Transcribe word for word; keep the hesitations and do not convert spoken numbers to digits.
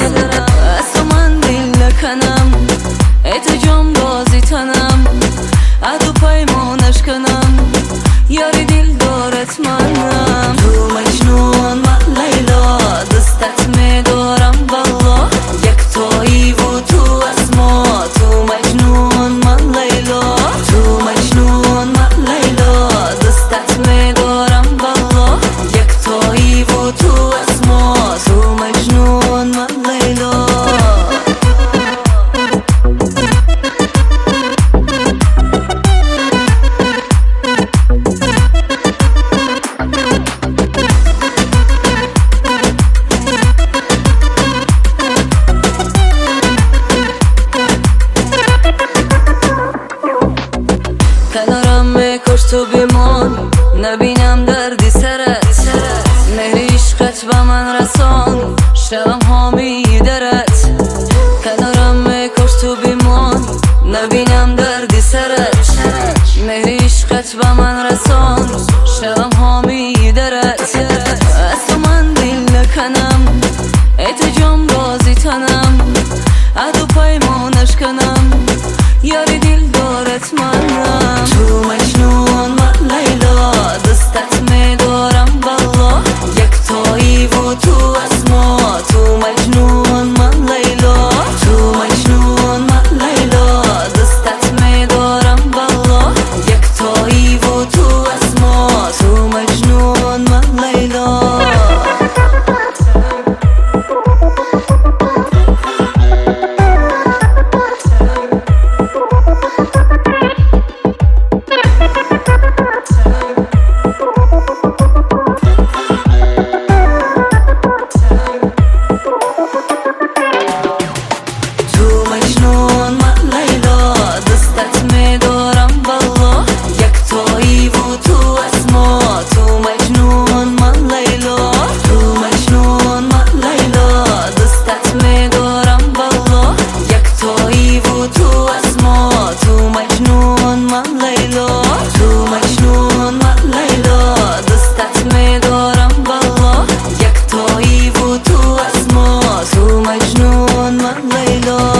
از تو من دل نکنم، ات جام بازی تنم، ادو پیمانش کنم، یاری دل دارت منم. تو مجنون من لیلا، دستت میدارم بالله، یک تویی و تو از ما. تو مجنون من لیلا، تو مجنون من لیلا، دستت میدارم بالله، یک تویی و تو از ما. تو مجنون من لیلا. کنارم میکش تو بمان، نبینم دردی سرت، مهر عشقت به من رسان، شوم حامی درت. کنارم میکش تو بمان، نبینم دردی سرت، مهر عشقت به من رسان، شوم حامی درت. از تو من دل نکنم، ات جام بازی تنم، ادو پیمانش کنم، یاری دل دارت منم. تو مجنون من لیلا، دستت میدارم بالله، یک تویی و تو از ما. تو مجنون من لیلا، تو مجنون من لیلا، دستت میدارم بالله، یک تویی و تو از ما. تو مجنون من لیلا. مجنون من لیلا.